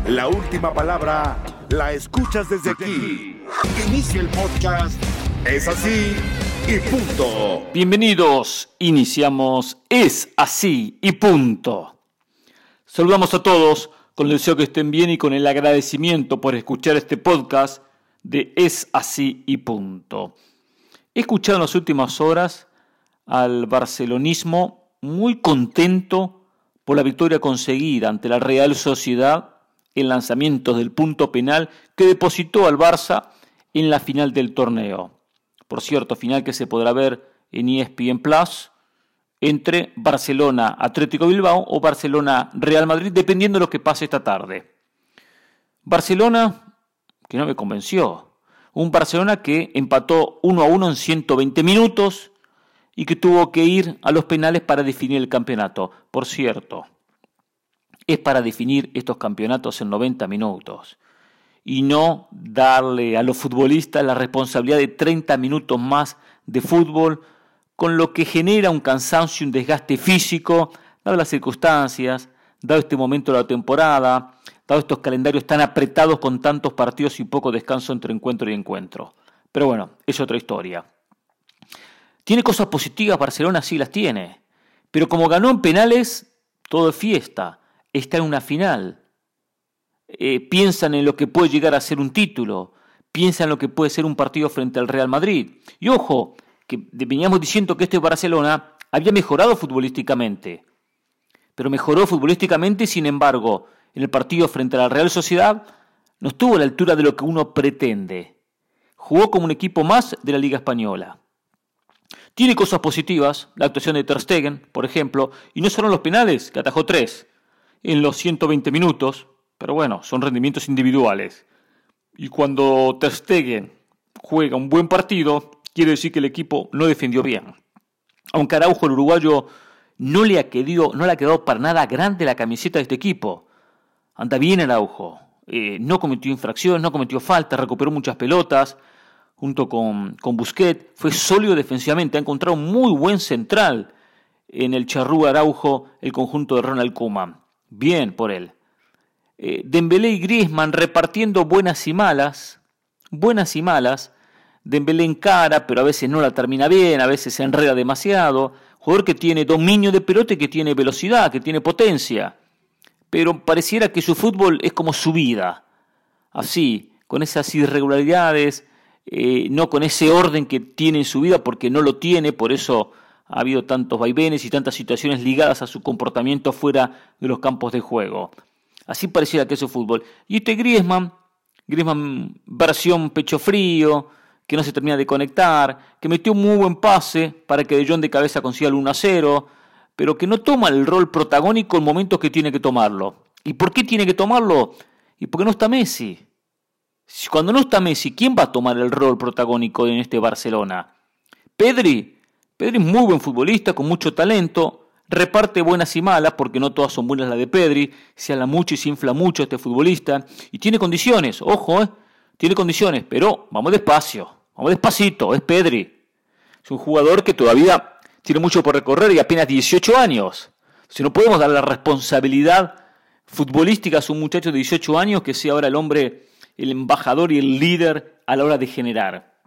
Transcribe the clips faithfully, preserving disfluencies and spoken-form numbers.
La última palabra la escuchas desde aquí. Inicia el podcast. Es así y punto. Bienvenidos, iniciamos Es así y punto. Saludamos a todos con el deseo que estén bien y con el agradecimiento por escuchar este podcast de Es así y punto. He escuchado en las últimas horas al barcelonismo muy contento por la victoria conseguida ante la Real Sociedad en lanzamientos del punto penal que depositó al Barça en la final del torneo. Por cierto, final que se podrá ver en E S P N Plus entre Barcelona Atlético Bilbao o Barcelona Real Madrid, dependiendo de lo que pase esta tarde. Barcelona, que no me convenció. Un Barcelona que empató uno a uno en ciento veinte minutos y que tuvo que ir a los penales para definir el campeonato. Por cierto, es para definir estos campeonatos en noventa minutos y no darle a los futbolistas la responsabilidad de treinta minutos más de fútbol, con lo que genera un cansancio y un desgaste físico, dadas las circunstancias, dado este momento de la temporada, dado estos calendarios tan apretados con tantos partidos y poco descanso entre encuentro y encuentro. Pero bueno, es otra historia. ¿Tiene cosas positivas Barcelona? Sí, las tiene. Pero como ganó en penales, todo es fiesta. Está en una final. Eh, piensan en lo que puede llegar a ser un título. Piensan en lo que puede ser un partido frente al Real Madrid. Y ojo, que veníamos diciendo que este Barcelona había mejorado futbolísticamente. Pero mejoró futbolísticamente, sin embargo, en el partido frente a la Real Sociedad no estuvo a la altura de lo que uno pretende. Jugó como un equipo más de la Liga Española. Tiene cosas positivas, la actuación de Ter Stegen, por ejemplo, y no solo los penales, que atajó tres en los ciento veinte minutos, pero bueno, son rendimientos individuales. Y cuando Ter Stegen juega un buen partido, quiere decir que el equipo no defendió bien. Aunque Araujo, el uruguayo, no le ha quedado, no le ha quedado para nada grande la camiseta de este equipo. Anda bien Araujo, eh, no cometió infracciones, no cometió faltas, recuperó muchas pelotas, junto con, con Busquets, fue sólido defensivamente, ha encontrado un muy buen central en el charrúa Araujo, el conjunto de Ronald Koeman. Bien por él. Eh, Dembélé y Griezmann repartiendo buenas y malas, buenas y malas. Dembélé encara, pero a veces no la termina bien, a veces se enreda demasiado. Jugador que tiene dominio de pelota y que tiene velocidad, que tiene potencia. Pero pareciera que su fútbol es como su vida. Así, con esas irregularidades, eh, no con ese orden que tiene en su vida, porque no lo tiene, por eso ha habido tantos vaivenes y tantas situaciones ligadas a su comportamiento fuera de los campos de juego. Así pareciera que es su fútbol. Y este Griezmann, Griezmann versión pecho frío, que no se termina de conectar, que metió un muy buen pase para que De Jong de cabeza consiga el uno a cero, pero que no toma el rol protagónico en momentos que tiene que tomarlo. ¿Y por qué tiene que tomarlo? Y porque no está Messi. Cuando no está Messi, ¿quién va a tomar el rol protagónico en este Barcelona? Pedri. Pedri es muy buen futbolista, con mucho talento, reparte buenas y malas, porque no todas son buenas las de Pedri, se habla mucho y se infla mucho este futbolista, y tiene condiciones, ojo, eh, tiene condiciones, pero vamos despacio, vamos despacito, es Pedri. Es un jugador que todavía tiene mucho por recorrer y apenas dieciocho años. Si no podemos dar la responsabilidad futbolística a un muchacho de dieciocho años que sea ahora el hombre, el embajador y el líder a la hora de generar.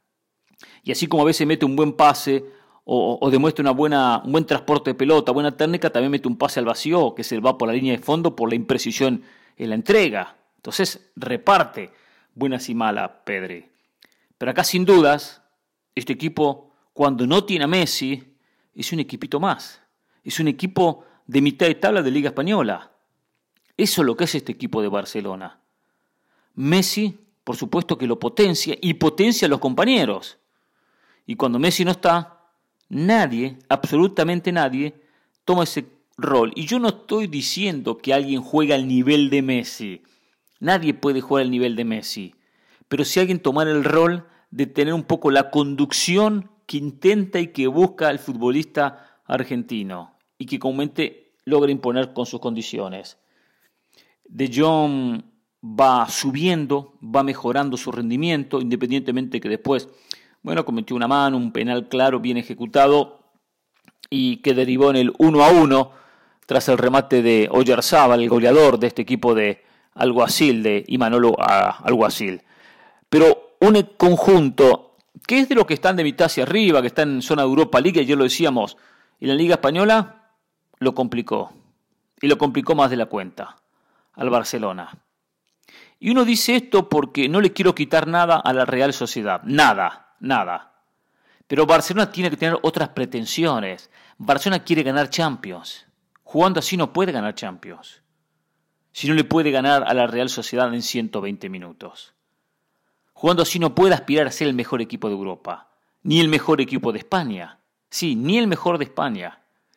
Y así como a veces mete un buen pase o, o demuestra una buena, un buen transporte de pelota, buena técnica, también mete un pase al vacío que se va por la línea de fondo por la imprecisión en la entrega. Entonces reparte buenas y malas Pedri. Pero acá sin dudas, este equipo cuando no tiene a Messi es un equipito más. Es un equipo de mitad de tabla de Liga Española. Eso es lo que es este equipo de Barcelona. Messi, por supuesto que lo potencia y potencia a los compañeros. Y cuando Messi no está, nadie, absolutamente nadie, toma ese rol. Y yo no estoy diciendo que alguien juega al nivel de Messi. Nadie puede jugar al nivel de Messi. Pero si alguien tomara el rol de tener un poco la conducción que intenta y que busca el futbolista argentino y que comúnmente logra imponer con sus condiciones. De Jong va subiendo, va mejorando su rendimiento, independientemente que después, bueno, cometió una mano, un penal claro, bien ejecutado y que derivó en el uno a uno tras el remate de Oyarzábal, el goleador de este equipo de alguacil de Imanol Alguacil. Pero un conjunto que es de los que están de mitad hacia arriba, que están en zona de Europa League, ayer lo decíamos, y la Liga Española lo complicó. Y lo complicó más de la cuenta al Barcelona. Y uno dice esto porque no le quiero quitar nada a la Real Sociedad. Nada, nada. Pero Barcelona tiene que tener otras pretensiones. Barcelona quiere ganar Champions. Jugando así no puede ganar Champions. Si no le puede ganar a la Real Sociedad en ciento veinte minutos. Jugando así no puede aspirar a ser el mejor equipo de Europa. Ni el mejor equipo de España. Sí, ni el mejor de España.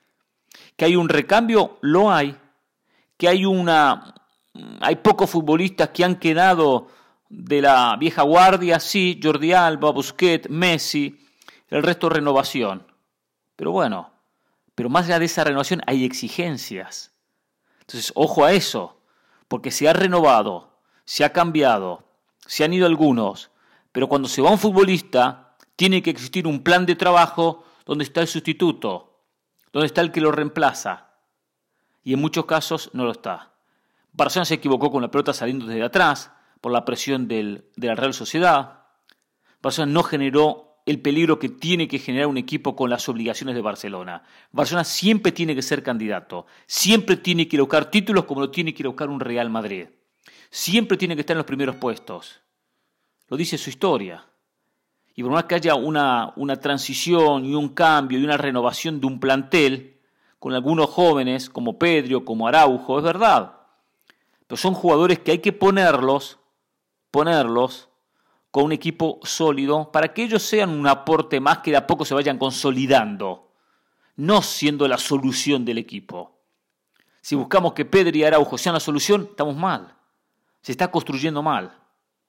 Que hay un recambio, lo hay. Que hay una... Hay pocos futbolistas que han quedado de la vieja guardia, sí, Jordi Alba, Busquets, Messi, el resto renovación. Pero bueno, pero más allá de esa renovación hay exigencias. Entonces, ojo a eso, porque se ha renovado, se ha cambiado, se han ido algunos, pero cuando se va un futbolista, tiene que existir un plan de trabajo donde está el sustituto, donde está el que lo reemplaza. Y en muchos casos no lo está. Barcelona se equivocó con la pelota saliendo desde atrás por la presión del, de la Real Sociedad. Barcelona no generó el peligro que tiene que generar un equipo con las obligaciones de Barcelona. Barcelona siempre tiene que ser candidato, siempre tiene que ir a buscar títulos como lo tiene que ir a buscar un Real Madrid. Siempre tiene que estar en los primeros puestos. Lo dice su historia. Y por más que haya una, una transición y un cambio y una renovación de un plantel con algunos jóvenes como Pedri, como Araujo, es verdad. Pero son jugadores que hay que ponerlos, ponerlos con un equipo sólido para que ellos sean un aporte más que de a poco se vayan consolidando, no siendo la solución del equipo. Si buscamos que Pedri y Araujo sean la solución, estamos mal. Se está construyendo mal.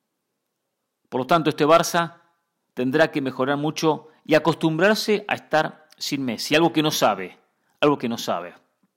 Por lo tanto, este Barça tendrá que mejorar mucho y acostumbrarse a estar sin Messi, algo que no sabe, algo que no sabe.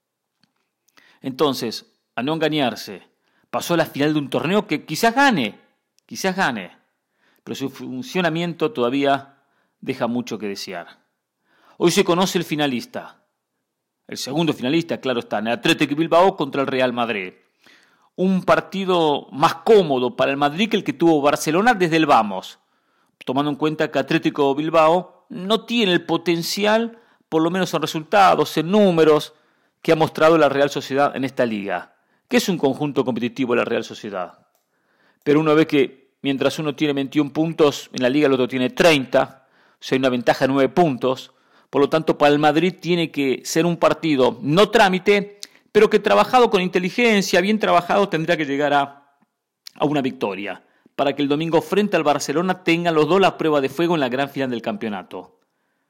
Entonces, a no engañarse, pasó a la final de un torneo que quizás gane, quizás gane, pero su funcionamiento todavía deja mucho que desear. Hoy se conoce el finalista, el segundo finalista, claro está, en el Athletic Bilbao contra el Real Madrid. Un partido más cómodo para el Madrid que el que tuvo Barcelona desde el vamos, tomando en cuenta que Atlético Bilbao no tiene el potencial, por lo menos en resultados, en números, que ha mostrado la Real Sociedad en esta liga, que es un conjunto competitivo la Real Sociedad. Pero uno ve que mientras uno tiene veintiún puntos, en la liga el otro tiene treinta, o sea, hay una ventaja de nueve puntos. Por lo tanto, para el Madrid tiene que ser un partido no trámite, pero que trabajado con inteligencia, bien trabajado, tendrá que llegar a, a una victoria, para que el domingo frente al Barcelona tengan los dos la prueba de fuego en la gran final del campeonato.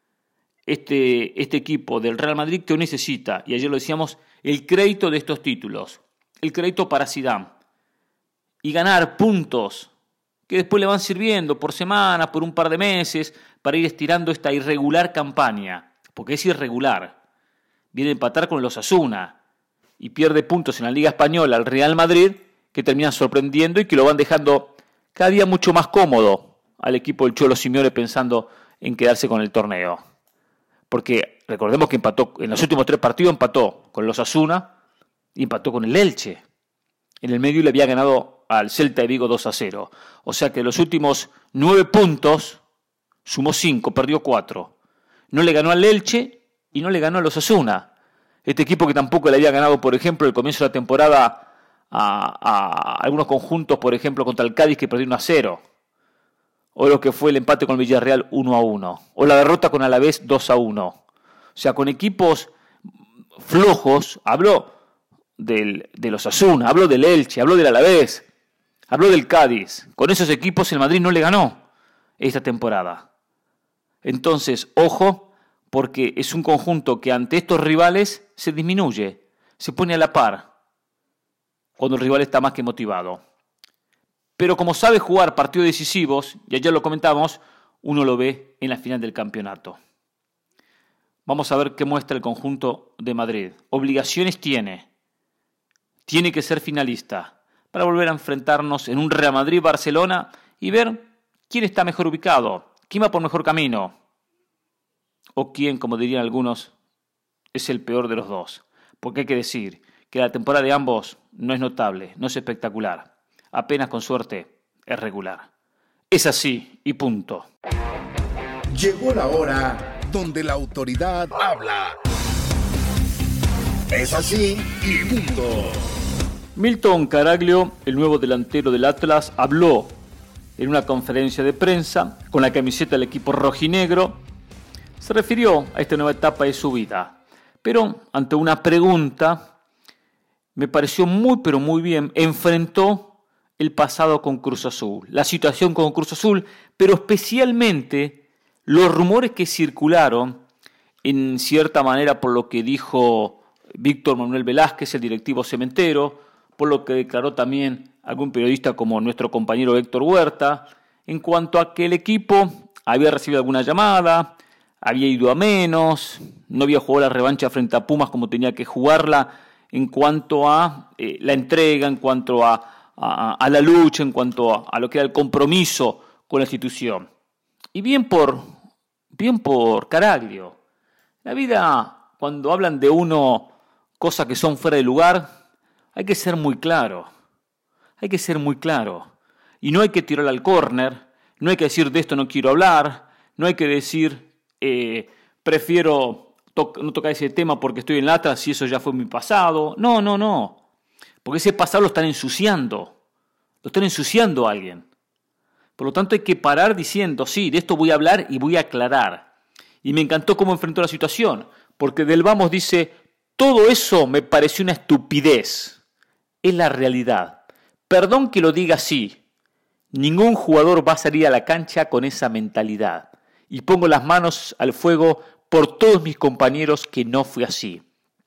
Este, este equipo del Real Madrid que hoy necesita, y ayer lo decíamos, el crédito de estos títulos, el crédito para Zidane, y ganar puntos que después le van sirviendo por semana, por un par de meses, para ir estirando esta irregular campaña, porque es irregular. Viene a empatar con el Osasuna y pierde puntos en la Liga Española al Real Madrid, que terminan sorprendiendo y que lo van dejando cada día mucho más cómodo al equipo del Cholo Simeone pensando en quedarse con el torneo. Porque recordemos que empató en los últimos tres partidos, empató con el Osasuna y empató con el Elche. En el medio le había ganado al Celta de Vigo dos a cero. O sea que en los últimos nueve puntos sumó cinco, perdió cuatro. No le ganó al Elche y no le ganó al Osasuna. Este equipo que tampoco le había ganado, por ejemplo, el comienzo de la temporada a, a algunos conjuntos, por ejemplo, contra el Cádiz que perdió uno a cero. O lo que fue el empate con el Villarreal uno a uno. O la derrota con Alavés dos a uno. O sea, con equipos flojos, habló del, del Osasuna, habló del Elche, habló del Alavés, habló del Cádiz. Con esos equipos el Madrid no le ganó esta temporada. Entonces, ojo, porque es un conjunto que ante estos rivales se disminuye, se pone a la par, cuando el rival está más que motivado. Pero como sabe jugar partidos decisivos, y ayer lo comentamos, uno lo ve en la final del campeonato. Vamos a ver qué muestra el conjunto de Madrid. Obligaciones tiene. Tiene que ser finalista para volver a enfrentarnos en un Real Madrid-Barcelona y ver quién está mejor ubicado, quién va por mejor camino, o quién, como dirían algunos, es el peor de los dos. Porque hay que decir que la temporada de ambos no es notable, no es espectacular. Apenas con suerte es regular. Es así y punto. Llegó la hora donde la autoridad habla. Es así y punto. Milton Caraglio, el nuevo delantero del Atlas, habló en una conferencia de prensa con la camiseta del equipo rojinegro. Se refirió a esta nueva etapa de su vida, pero ante una pregunta me pareció muy pero muy bien, enfrentó el pasado con Cruz Azul, la situación con Cruz Azul, pero especialmente los rumores que circularon en cierta manera por lo que dijo Víctor Manuel Velázquez, el directivo cementero, por lo que declaró también algún periodista como nuestro compañero Héctor Huerta, en cuanto a que el equipo había recibido alguna llamada, había ido a menos, no había jugado la revancha frente a Pumas como tenía que jugarla, en cuanto a eh, la entrega, en cuanto a, a, a la lucha, en cuanto a, a lo que era el compromiso con la institución. Y bien por, bien por Caraglio. La vida, cuando hablan de uno cosas que son fuera de lugar, hay que ser muy claro. Hay que ser muy claro. Y no hay que tirar al córner, no hay que decir de esto no quiero hablar, no hay que decir eh, prefiero to- no tocar ese tema porque estoy en el Atlas y eso ya fue mi pasado. No, no, no. Porque ese pasado lo están ensuciando. Lo están ensuciando a alguien. Por lo tanto hay que parar diciendo, sí, de esto voy a hablar y voy a aclarar. Y me encantó cómo enfrentó la situación, porque del vamos dice, todo eso me pareció una estupidez. Es la realidad. Perdón que lo diga así. Ningún jugador va a salir a la cancha con esa mentalidad. Y pongo las manos al fuego por todos mis compañeros que no fue así.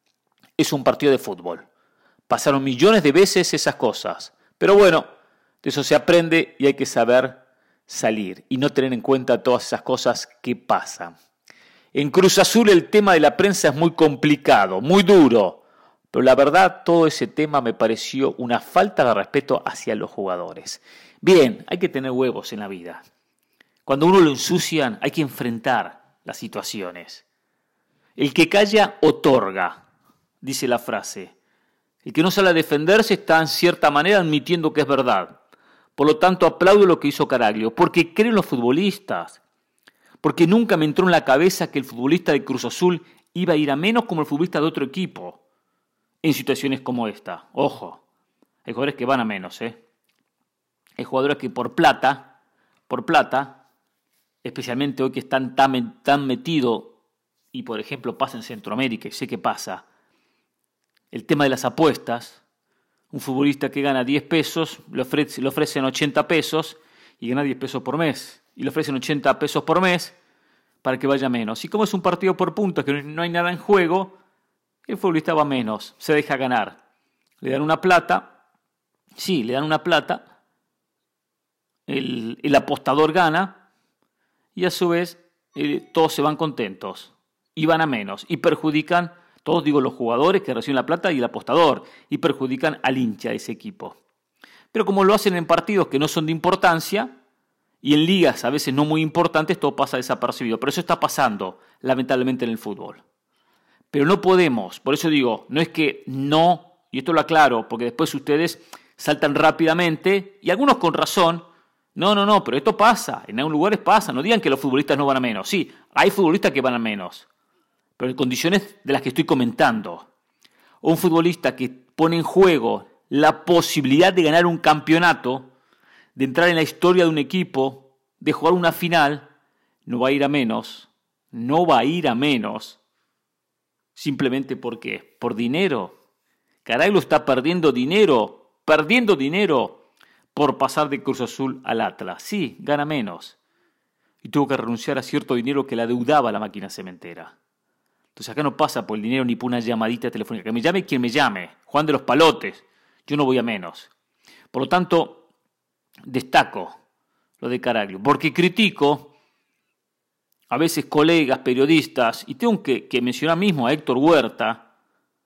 Es un partido de fútbol. Pasaron millones de veces esas cosas. Pero bueno, de eso se aprende y hay que saber salir y no tener en cuenta todas esas cosas que pasan. En Cruz Azul el tema de la prensa es muy complicado, muy duro, pero la verdad todo ese tema me pareció una falta de respeto hacia los jugadores. Bien, hay que tener huevos en la vida. Cuando uno lo ensucian hay que enfrentar las situaciones. El que calla otorga, dice la frase. El que no sale a defenderse está en cierta manera admitiendo que es verdad. Por lo tanto, aplaudo lo que hizo Caraglio, porque creo en los futbolistas. Porque nunca me entró en la cabeza que el futbolista de Cruz Azul iba a ir a menos como el futbolista de otro equipo en situaciones como esta. Ojo, hay jugadores que van a menos, ¿eh? Hay jugadores que por plata, por plata, especialmente hoy que están tan, tan metidos, y por ejemplo pasa en Centroamérica, y sé que pasa, el tema de las apuestas. Un futbolista que gana diez pesos, le, ofrece, le ofrecen ochenta pesos y gana diez pesos por mes. Y le ofrecen ochenta pesos por mes para que vaya menos. Y como es un partido por puntos, que no hay nada en juego, el futbolista va menos, se deja ganar. Le dan una plata, sí, le dan una plata, el, el apostador gana y a su vez eh, todos se van contentos y van a menos y perjudican. Todos digo los jugadores que reciben la plata y el apostador y perjudican al hincha de ese equipo. Pero como lo hacen en partidos que no son de importancia y en ligas a veces no muy importantes, todo pasa desapercibido. Pero eso está pasando lamentablemente en el fútbol. Pero no podemos, por eso digo, no es que no, y esto lo aclaro, porque después ustedes saltan rápidamente y algunos con razón. No, no, no, pero esto pasa, en algunos lugares pasa. No digan que los futbolistas no van a menos. Sí, hay futbolistas que van a menos. Pero en condiciones de las que estoy comentando. O un futbolista que pone en juego la posibilidad de ganar un campeonato, de entrar en la historia de un equipo, de jugar una final, no va a ir a menos, no va a ir a menos, simplemente porque, por dinero. Caraglio está perdiendo dinero, perdiendo dinero por pasar de Cruz Azul al Atlas. Sí, gana menos. Y tuvo que renunciar a cierto dinero que le adeudaba a la máquina cementera. Entonces acá no pasa por el dinero ni por una llamadita telefónica. Que me llame quien me llame. Juan de los Palotes. Yo no voy a menos. Por lo tanto, destaco lo de Caraglio. Porque critico a veces colegas, periodistas, y tengo que, que mencionar mismo a Héctor Huerta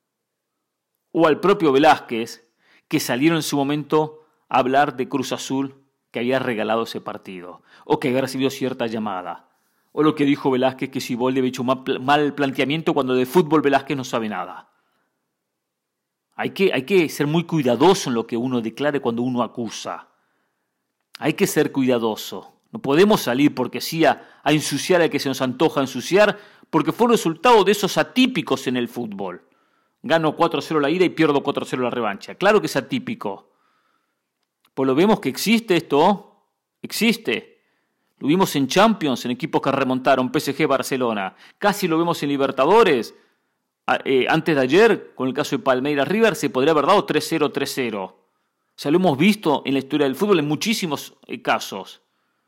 o al propio Velázquez, que salieron en su momento a hablar de Cruz Azul que había regalado ese partido. O que había recibido cierta llamada. O lo que dijo Velázquez, que Siboldi había hecho mal, mal planteamiento cuando de fútbol Velázquez no sabe nada. Hay que, hay que ser muy cuidadoso en lo que uno declare cuando uno acusa. Hay que ser cuidadoso. No podemos salir porque sí a, a ensuciar al que se nos antoja ensuciar, porque fue resultado de esos atípicos en el fútbol. Gano cuatro a cero la ida y pierdo cuatro a cero la revancha. Claro que es atípico. Pues lo vemos que existe esto. Existe. Lo vimos en Champions, en equipos que remontaron, P S G, Barcelona. Casi lo vemos en Libertadores. Eh, antes de ayer, con el caso de Palmeiras River, se podría haber dado tres cero, tres cero. O sea, lo hemos visto en la historia del fútbol en muchísimos eh, casos.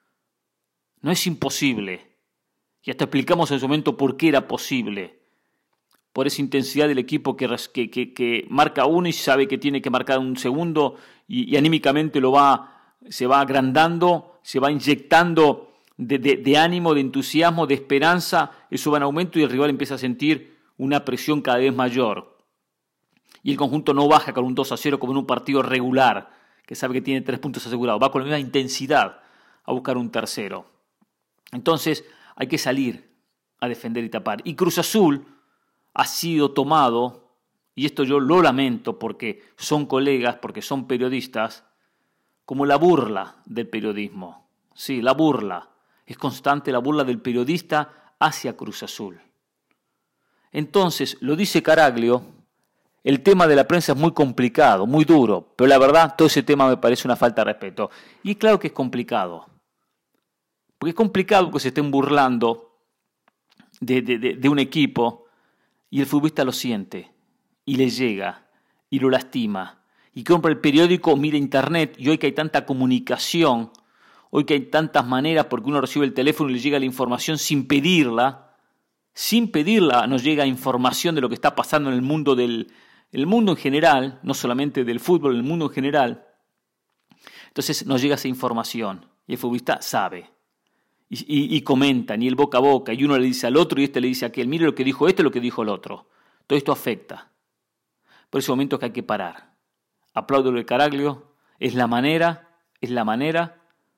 No es imposible. Y hasta explicamos en su momento por qué era posible. Por esa intensidad del equipo que, que, que, que marca uno y sabe que tiene que marcar un segundo y, y anímicamente lo va, se va agrandando, se va inyectando de, de, de ánimo, de entusiasmo, de esperanza. Eso va en aumento y el rival empieza a sentir una presión cada vez mayor. Y el conjunto no baja con un dos a cero como en un partido regular, que sabe que tiene tres puntos asegurados. Va con la misma intensidad a buscar un tercero. Entonces hay que salir a defender y tapar. Y Cruz Azul ha sido tomado, y esto yo lo lamento porque son colegas, porque son periodistas, como la burla del periodismo. Sí, la burla. Es constante la burla del periodista hacia Cruz Azul. Entonces, lo dice Caraglio, el tema de la prensa es muy complicado, muy duro, pero la verdad, todo ese tema me parece una falta de respeto. Y claro que es complicado. Porque es complicado que se estén burlando de, de, de, de un equipo y el futbolista lo siente, y le llega, y lo lastima, y compra el periódico, mira internet, y hoy que hay tanta comunicación, hoy que hay tantas maneras porque uno recibe el teléfono y le llega la información sin pedirla, sin pedirla nos llega información de lo que está pasando en el mundo del el mundo en general, no solamente del fútbol, el mundo en general. Entonces nos llega esa información, y el futbolista sabe. Y, y, y comentan, y el boca a boca, y uno le dice al otro y este le dice a aquel, mire lo que dijo este, lo que dijo el otro. Todo esto afecta. Por ese momento que hay que parar. Aplaudo lo de Caraglio, es la manera, es la manera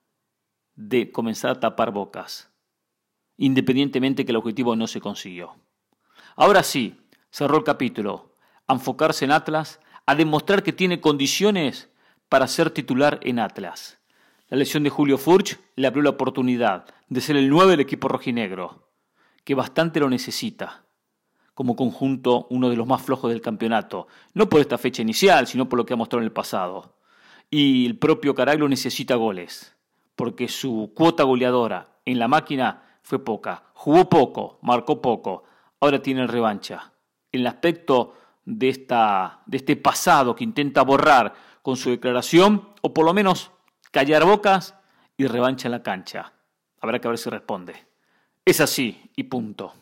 de comenzar a tapar bocas, independientemente que el objetivo no se consiguió. Ahora sí, cerró el capítulo, a enfocarse en Atlas, a demostrar que tiene condiciones para ser titular en Atlas. La lesión de Julio Furch le abrió la oportunidad de ser el nueve del equipo rojinegro, que bastante lo necesita, como conjunto uno de los más flojos del campeonato, no por esta fecha inicial, sino por lo que ha mostrado en el pasado. Y el propio Caraglio necesita goles, porque su cuota goleadora en la máquina fue poca. Jugó poco, marcó poco, ahora tiene revancha. En el aspecto de, esta, de este pasado que intenta borrar con su declaración, o por lo menos callar bocas y revancha en la cancha. Habrá que ver si responde. Es así y punto.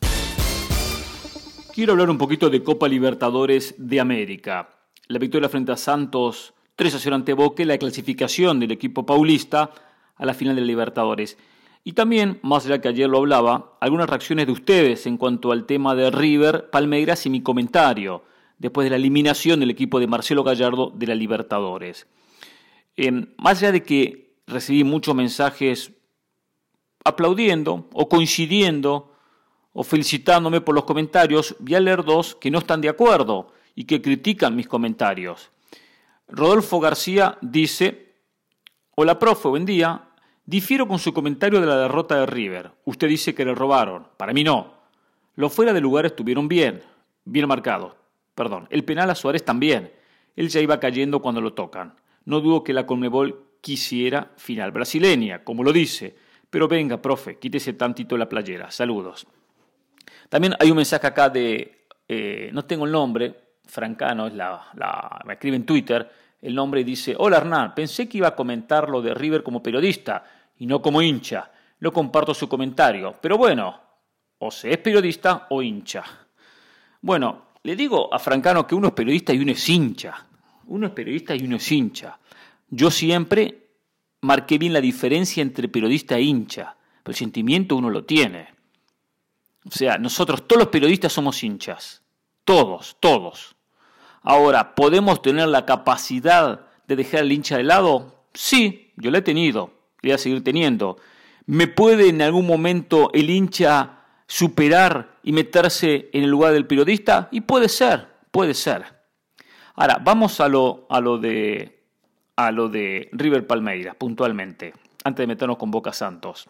Quiero hablar un poquito de Copa Libertadores de América. La victoria frente a Santos tres a cero ante Boca, la clasificación del equipo paulista a la final de Libertadores. Y también, más allá que ayer lo hablaba, algunas reacciones de ustedes en cuanto al tema de River, Palmeiras y mi comentario después de la eliminación del equipo de Marcelo Gallardo de la Libertadores. Eh, más allá de que recibí muchos mensajes aplaudiendo o coincidiendo o felicitándome por los comentarios, voy a leer dos que no están de acuerdo y que critican mis comentarios. Rodolfo García dice: hola profe, buen día, difiero con su comentario de la derrota de River. Usted dice que le robaron, para mí no. Los fuera de lugar estuvieron bien, bien marcados. Perdón, el penal a Suárez también. Él ya iba cayendo cuando lo tocan. No dudo que la Conmebol quisiera final brasileña, como lo dice. Pero venga, profe, quítese tantito la playera. Saludos. También hay un mensaje acá de, eh, no tengo el nombre, Francano, es la, la, me escribe en Twitter, el nombre dice: hola Hernán, pensé que iba a comentar lo de River como periodista y no como hincha. No comparto su comentario, pero bueno, o se es periodista o hincha. Bueno, le digo a Francano que uno es periodista y uno es hincha. Uno es periodista y uno es hincha. Yo siempre marqué bien la diferencia entre periodista e hincha, pero el sentimiento uno lo tiene. O sea, nosotros todos los periodistas somos hinchas. Todos, todos. Ahora, ¿podemos tener la capacidad de dejar al hincha de lado? Sí, yo la he tenido, la voy a seguir teniendo. ¿Me puede en algún momento el hincha superar y meterse en el lugar del periodista? Y puede ser, puede ser. Ahora, vamos a lo, a lo de, a lo de River Palmeiras, puntualmente, antes de meternos con Boca Santos.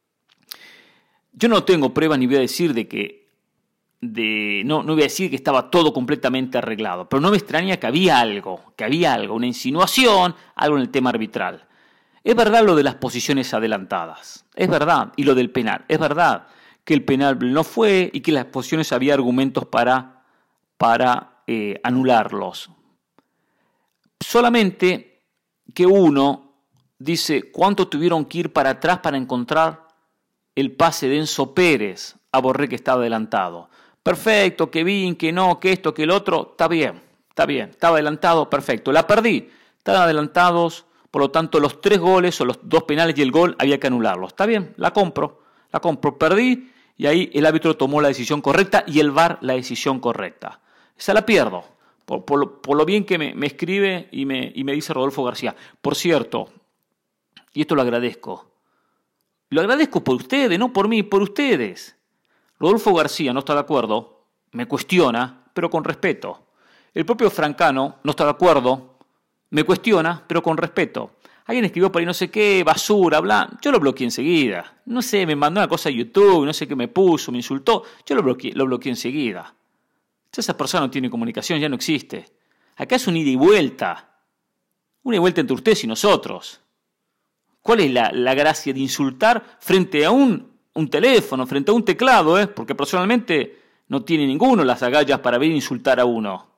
Yo no tengo pruebas ni voy a decir de que, de, no, no voy a decir que estaba todo completamente arreglado, pero no me extraña que había algo, que había algo, una insinuación, algo en el tema arbitral. Es verdad lo de las posiciones adelantadas, es verdad, y lo del penal, es verdad que el penal no fue y que las posiciones había argumentos para, para eh, anularlos. Solamente que uno dice cuánto tuvieron que ir para atrás para encontrar el pase de Enzo Pérez a Borré que estaba adelantado. Perfecto, que bien, que no, que esto, que el otro, está bien, está bien, estaba adelantado, perfecto. La perdí, estaban adelantados, por lo tanto los tres goles o los dos penales y el gol había que anularlos. Está bien, la compro, la compro, perdí y ahí el árbitro tomó la decisión correcta y el V A R la decisión correcta. Esa la pierdo, por, por, por lo bien que me, me escribe y me, y me dice Rodolfo García. Por cierto, y esto lo agradezco, lo agradezco por ustedes, no por mí, por ustedes. Rodolfo García no está de acuerdo, me cuestiona, pero con respeto. El propio Francano no está de acuerdo, me cuestiona, pero con respeto. Alguien escribió por ahí no sé qué, basura, bla. Yo lo bloqueé enseguida. No sé, me mandó una cosa a YouTube, no sé qué me puso, me insultó. Yo lo bloqueé, lo bloqueé enseguida. Ya esa persona no tiene comunicación, ya no existe. Acá es un ida y vuelta. Una ida y vuelta entre ustedes y nosotros. ¿Cuál es la, la gracia de insultar frente a un, un teléfono, frente a un teclado? Eh? Porque personalmente no tiene ninguno las agallas para ver insultar a uno.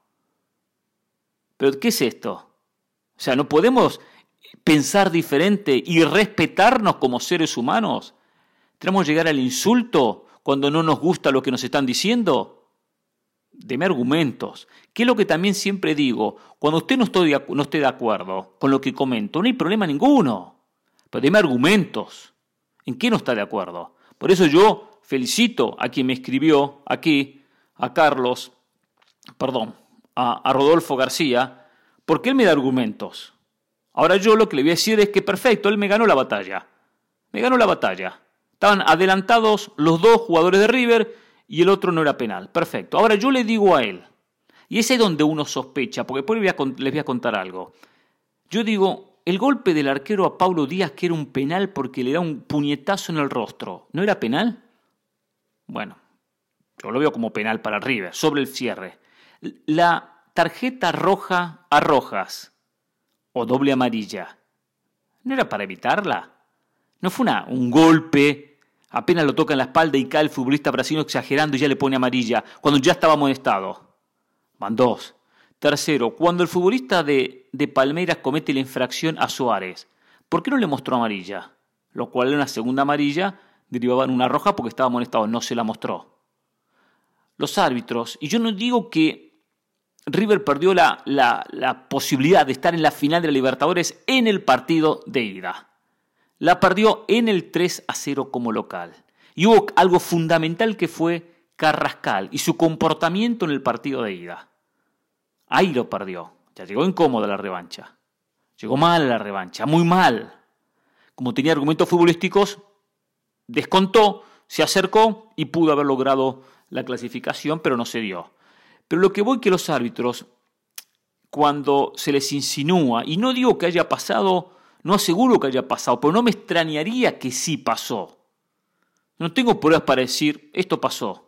¿Pero qué es esto? O sea, ¿no podemos pensar diferente y respetarnos como seres humanos? ¿Tenemos que llegar al insulto cuando no nos gusta lo que nos están diciendo? Deme argumentos. ¿Qué es lo que también siempre digo? Cuando usted no, estoy de, no esté de acuerdo con lo que comento, no hay problema ninguno. Pero deme argumentos. ¿En qué no está de acuerdo? Por eso yo felicito a quien me escribió aquí, a Carlos, perdón, a, a Rodolfo García, porque él me da argumentos. Ahora yo lo que le voy a decir es que perfecto, él me ganó la batalla. Me ganó la batalla. Estaban adelantados los dos jugadores de River y el otro no era penal. Perfecto. Ahora yo le digo a él, y ese es donde uno sospecha, porque después les voy a, les voy a contar algo. Yo digo, el golpe del arquero a Paulo Díaz, que era un penal porque le da un puñetazo en el rostro, ¿no era penal? Bueno, yo lo veo como penal para River, sobre el cierre. La tarjeta roja a Rojas, o doble amarilla, ¿no era para evitarla? ¿No fue una, un golpe, apenas lo toca en la espalda y cae el futbolista brasileño exagerando y ya le pone amarilla, cuando ya estaba amonestado? Van dos. Tercero, cuando el futbolista de, de Palmeiras comete la infracción a Suárez, ¿por qué no le mostró amarilla? Lo cual era una segunda amarilla, derivaba en una roja porque estaba amonestado, no se la mostró. Los árbitros, y yo no digo que River perdió la, la, la posibilidad de estar en la final de la Libertadores en el partido de ida. La perdió en el tres a cero como local. Y hubo algo fundamental que fue Carrascal y su comportamiento en el partido de ida. Ahí lo perdió. Ya llegó incómoda la revancha. Llegó mal a la revancha, muy mal. Como tenía argumentos futbolísticos, descontó, se acercó y pudo haber logrado la clasificación, pero no se dio. Pero lo que voy que los árbitros, cuando se les insinúa, y no digo que haya pasado, no aseguro que haya pasado, pero no me extrañaría que sí pasó. No tengo pruebas para decir, esto pasó.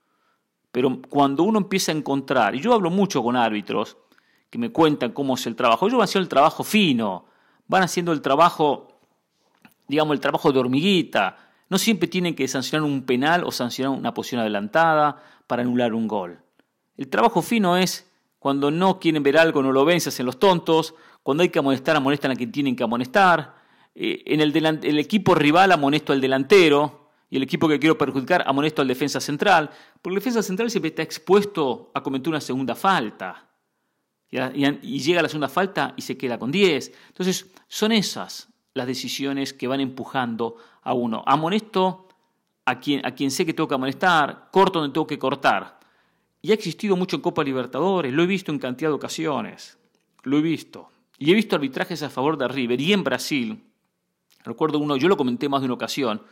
Pero cuando uno empieza a encontrar, y yo hablo mucho con árbitros que me cuentan cómo es el trabajo, ellos van haciendo el trabajo fino, van haciendo el trabajo, digamos, el trabajo de hormiguita. No siempre tienen que sancionar un penal o sancionar una posición adelantada para anular un gol. El trabajo fino es cuando no quieren ver algo, no lo ven, se hacen los tontos. Cuando hay que amonestar, amonestan a quien tienen que amonestar. Eh, en el, delan- el equipo rival amonesto al delantero. Y el equipo que quiero perjudicar amonesto al defensa central, porque el defensa central siempre está expuesto a cometer una segunda falta. Y, y, y llega la segunda falta y se queda con diez. Entonces, son esas las decisiones que van empujando a uno. Amonesto a quien, a quien sé que tengo que amonestar, corto donde tengo que cortar. Y ha existido mucho en Copa Libertadores, lo he visto en cantidad de ocasiones. Lo he visto. Y he visto arbitrajes a favor de River. Y en Brasil, recuerdo uno, yo lo comenté más de una ocasión,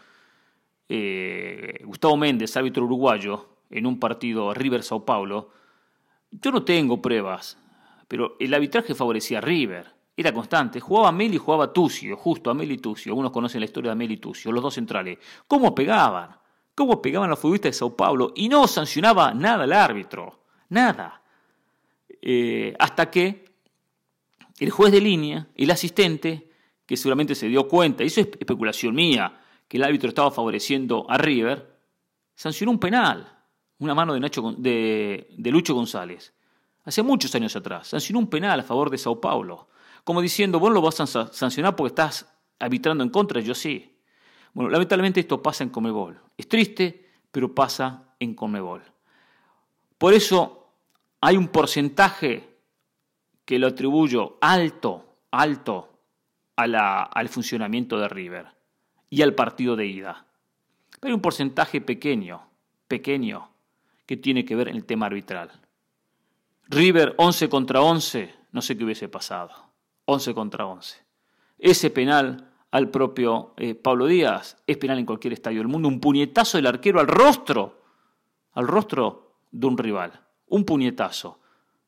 Eh, Gustavo Méndez, árbitro uruguayo, en un partido River-Sao Paulo. Yo no tengo pruebas, pero el arbitraje favorecía a River, era constante. Jugaba Meli y jugaba Tucio, justo Ameli y Tucio. Algunos conocen la historia de Ameli y Tucio, los dos centrales. ¿Cómo pegaban? ¿Cómo pegaban los futbolistas de Sao Paulo? Y no sancionaba nada el árbitro, nada. Eh, hasta que el juez de línea, el asistente, que seguramente se dio cuenta, y eso es especulación mía, que el árbitro estaba favoreciendo a River, sancionó un penal, una mano de, Nacho, de, de Lucho González. Hace muchos años atrás, sancionó un penal a favor de Sao Paulo. Como diciendo, vos lo vas a sancionar porque estás arbitrando en contra, yo sí. Bueno, lamentablemente esto pasa en Conmebol. Es triste, pero pasa en Conmebol. Por eso hay un porcentaje que lo atribuyo alto, alto a la, al funcionamiento de River y al partido de ida. Pero hay un porcentaje pequeño, pequeño, que tiene que ver en el tema arbitral. River once contra once, no sé qué hubiese pasado. once contra once. Ese penal al propio eh, Pablo Díaz es penal en cualquier estadio del mundo. Un puñetazo del arquero al rostro, al rostro de un rival. Un puñetazo.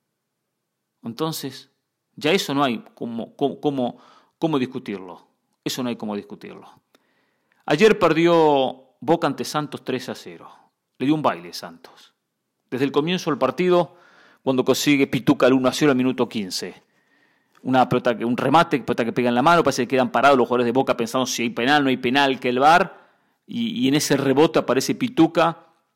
Entonces, ya eso no hay cómo, cómo, cómo discutirlo. Eso no hay cómo discutirlo. Ayer perdió Boca ante Santos tres a cero. Le dio un baile Santos. Desde el comienzo del partido, cuando consigue Pituca el uno a cero al minuto quince. Una pelota, un remate, pelota que pega en la mano, parece que quedan parados los jugadores de Boca pensando si hay penal, no hay penal, que el V A R, y, y en ese rebote aparece Pituca,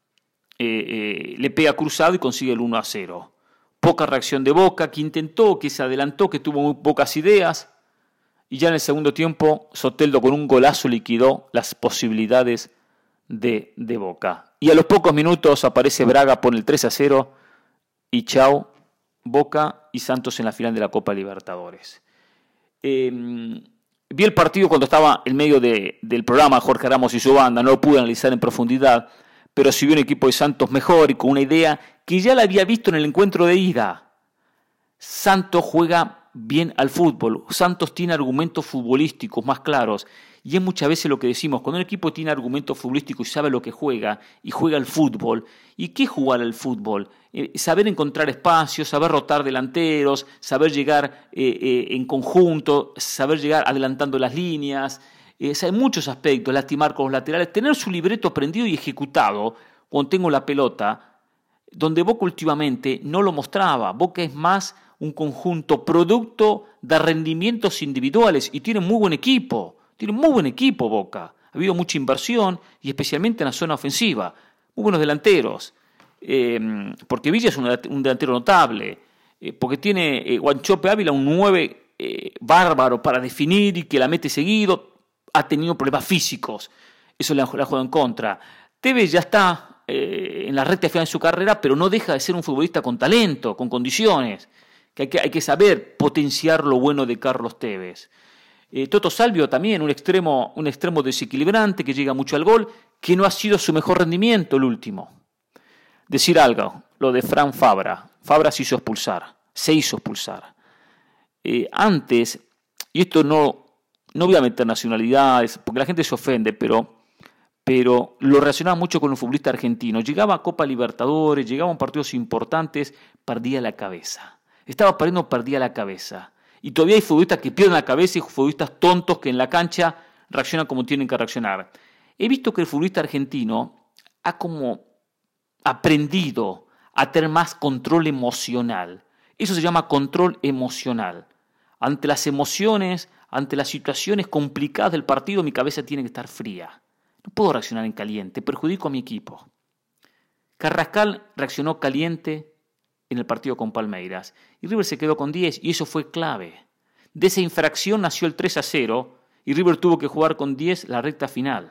eh, eh, le pega cruzado y consigue el uno a cero. Poca reacción de Boca, que intentó, que se adelantó, que tuvo muy pocas ideas, y ya en el segundo tiempo Soteldo con un golazo liquidó las posibilidades de, de Boca. Y a los pocos minutos aparece Braga, pone el tres a cero, y chau, Boca y Santos en la final de la Copa Libertadores. Eh, vi el partido cuando estaba en medio de, del programa Jorge Ramos y su banda, no lo pude analizar en profundidad, pero sí vi un equipo de Santos mejor y con una idea que ya la había visto en el encuentro de ida. Santos juega bien al fútbol, Santos tiene argumentos futbolísticos más claros, y es muchas veces lo que decimos, cuando un equipo tiene argumentos futbolísticos y sabe lo que juega, y juega al fútbol, ¿y qué es jugar al fútbol? Eh, saber encontrar espacios, saber rotar delanteros, saber llegar eh, eh, en conjunto, saber llegar adelantando las líneas, eh, hay muchos aspectos, lastimar con los laterales, tener su libreto prendido y ejecutado cuando tengo la pelota, donde Boca últimamente no lo mostraba. Boca es más un conjunto producto de rendimientos individuales y tiene muy buen equipo, tiene muy buen equipo Boca, ha habido mucha inversión y especialmente en la zona ofensiva, muy buenos delanteros, eh, porque Villa es un, un delantero notable, eh, porque tiene eh, Guanchope Ávila un nueve eh, bárbaro para definir y que la mete seguido, ha tenido problemas físicos, eso le ha, le ha jugado en contra. Tevez ya está eh, en la recta final de su carrera, pero no deja de ser un futbolista con talento, con condiciones, que hay que, hay que saber potenciar lo bueno de Carlos Tevez. Eh, Toto Salvio también, un extremo, un extremo desequilibrante que llega mucho al gol, que no ha sido su mejor rendimiento el último. Decir algo, lo de Fran Fabra. Fabra se hizo expulsar, se hizo expulsar. Eh, antes, y esto no, no voy a meter nacionalidades, porque la gente se ofende, pero, pero lo relacionaba mucho con un futbolista argentino. Llegaba a Copa Libertadores, llegaba a partidos importantes, perdía la cabeza. Estaba perdiendo, perdía la cabeza. Y todavía hay futbolistas que pierden la cabeza y futbolistas tontos que en la cancha reaccionan como tienen que reaccionar. He visto que el futbolista argentino ha como aprendido a tener más control emocional. Eso se llama control emocional. Ante las emociones, ante las situaciones complicadas del partido, mi cabeza tiene que estar fría. No puedo reaccionar en caliente, perjudico a mi equipo. Carrascal reaccionó caliente en el partido con Palmeiras. Y River se quedó con diez y eso fue clave. De esa infracción nació el tres a cero y River tuvo que jugar con diez la recta final.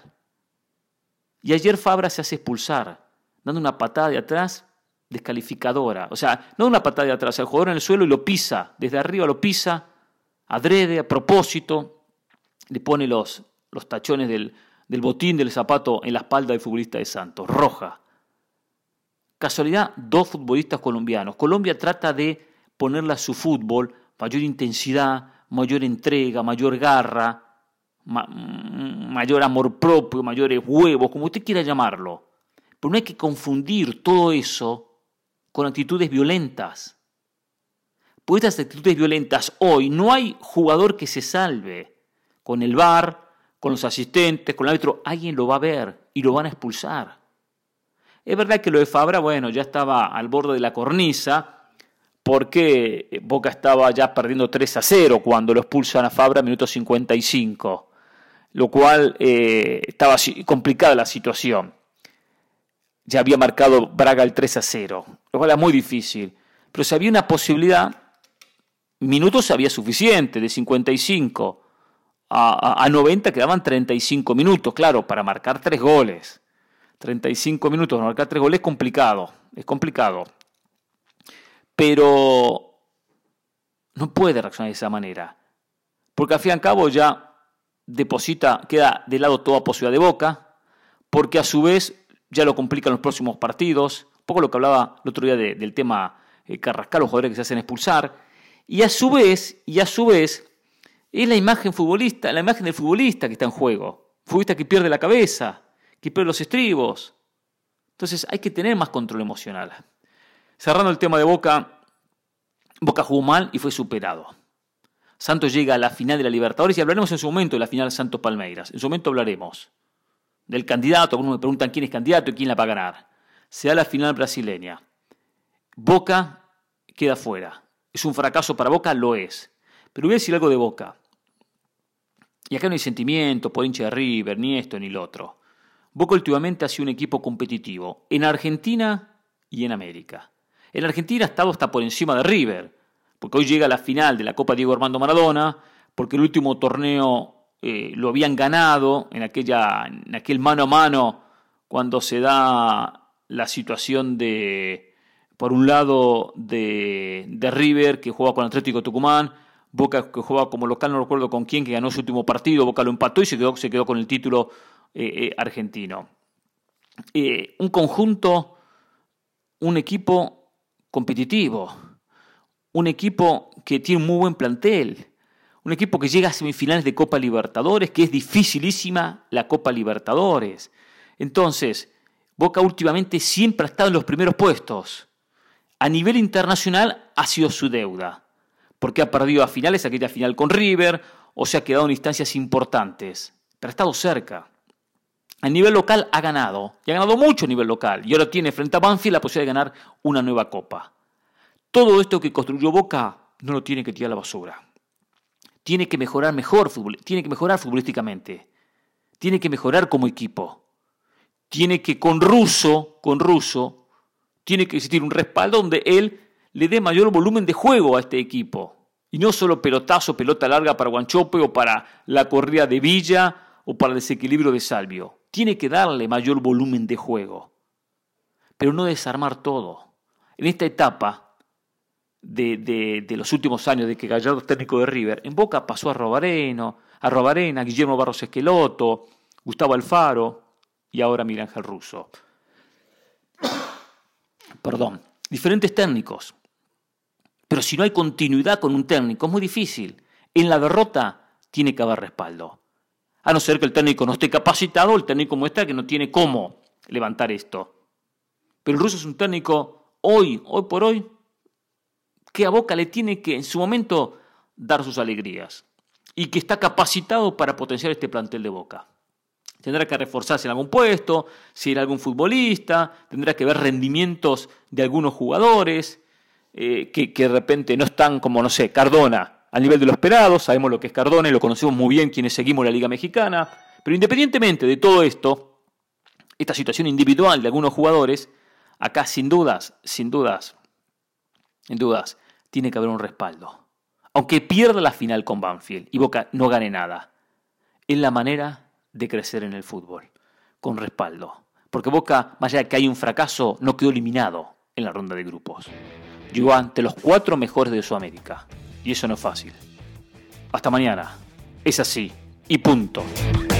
Y ayer Fabra se hace expulsar, dando una patada de atrás descalificadora. O sea, no una patada de atrás, el jugador en el suelo y lo pisa, desde arriba lo pisa, adrede, a propósito, le pone los, los tachones del, del botín del zapato en la espalda del futbolista de Santos, roja. Casualidad, dos futbolistas colombianos. Colombia trata de ponerle a su fútbol mayor intensidad, mayor entrega, mayor garra, ma- mayor amor propio, mayores huevos, como usted quiera llamarlo. Pero no hay que confundir todo eso con actitudes violentas. por estas actitudes violentas hoy no hay jugador que se salve. Con el V A R, con los asistentes, con el árbitro, alguien lo va a ver y lo van a expulsar. Es verdad que lo de Fabra, bueno, ya estaba al borde de la cornisa, porque Boca estaba ya perdiendo tres a cero cuando lo expulsan a Fabra en minuto cincuenta y cinco, lo cual eh, estaba complicada la situación. Ya había marcado Braga el tres a cero, lo cual era muy difícil. Pero si había una posibilidad, minutos había suficiente, de cincuenta y cinco a, a, a noventa quedaban treinta y cinco minutos, claro, para marcar tres goles. treinta y cinco minutos para marcar tres goles es complicado, es complicado. Pero no puede reaccionar de esa manera, porque al fin y al cabo ya deposita, queda de lado toda posibilidad de Boca, porque a su vez ya lo complican los próximos partidos, un poco lo que hablaba el otro día de, del tema eh, Carrascal, los jugadores que se hacen expulsar, y a su vez, y a su vez, es la imagen futbolista, la imagen del futbolista que está en juego, futbolista que pierde la cabeza, que pierde los estribos. Entonces hay que tener más control emocional. Cerrando el tema de Boca, Boca jugó mal y fue superado. Santos llega a la final de la Libertadores y hablaremos en su momento de la final Santos-Palmeiras. En su momento hablaremos del candidato, algunos me preguntan quién es candidato y quién la va a ganar. Se da la final brasileña. Boca queda fuera. ¿Es un fracaso para Boca? Lo es. Pero voy a decir algo de Boca. Y acá no hay sentimiento por hincha de River, ni esto ni lo otro. Boca últimamente ha sido un equipo competitivo en Argentina y en América. En Argentina ha estado hasta por encima de River, porque hoy llega a la final de la Copa Diego Armando Maradona, porque el último torneo eh, lo habían ganado en, aquella, en aquel mano a mano cuando se da la situación de, por un lado, de, de River, que juega con Atlético Tucumán, Boca que juega como local, no recuerdo con quién, que ganó su último partido, Boca lo empató y se quedó, se quedó con el título eh, eh, argentino. Eh, un conjunto, un equipo competitivo, un equipo que tiene un muy buen plantel, un equipo que llega a semifinales de Copa Libertadores, que es dificilísima la Copa Libertadores. Entonces, Boca últimamente siempre ha estado en los primeros puestos. A nivel internacional ha sido su deuda, porque ha perdido a finales, aquella final con River, o se ha quedado en instancias importantes, pero ha estado cerca. A nivel local ha ganado, y ha ganado mucho a nivel local, y ahora tiene frente a Banfield la posibilidad de ganar una nueva copa. Todo esto que construyó Boca no lo tiene que tirar a la basura. Tiene que mejorar mejor, tiene que mejorar futbolísticamente, tiene que mejorar como equipo. Tiene que con Russo, con Russo, tiene que existir un respaldo donde él le dé mayor volumen de juego a este equipo. Y no solo pelotazo, pelota larga para Guanchope o para la corrida de Villa o para el desequilibrio de Salvio. Tiene que darle mayor volumen de juego. Pero no desarmar todo. En esta etapa de, de, de los últimos años de que Gallardo es técnico de River, en Boca pasó a Robareno, a Robarena, a Guillermo Barros Esqueloto, Gustavo Alfaro y ahora Miguel Ángel Russo. Perdón. Diferentes técnicos. Pero si no hay continuidad con un técnico, es muy difícil. En la derrota tiene que haber respaldo. A no ser que el técnico no esté capacitado, el técnico muestra que no tiene cómo levantar esto. Pero el Russo es un técnico hoy, hoy por hoy, que a Boca le tiene que en su momento dar sus alegrías. Y que está capacitado para potenciar este plantel de Boca. Tendrá que reforzarse en algún puesto, si era algún futbolista, tendrá que ver rendimientos de algunos jugadores eh, que, que de repente no están como, no sé, Cardona, al nivel de lo esperado. Sabemos lo que es Cardona y lo conocemos muy bien quienes seguimos la Liga Mexicana. Pero independientemente de todo esto, esta situación individual de algunos jugadores, acá sin dudas, sin dudas, sin dudas, tiene que haber un respaldo. Aunque pierda la final con Banfield y Boca no gane nada, es la manera de crecer en el fútbol, con respaldo. Porque Boca, más allá de que hay un fracaso, no quedó eliminado en la ronda de grupos. Llegó ante los cuatro mejores de Sudamérica. Y eso no es fácil. Hasta mañana. Es así. Y punto.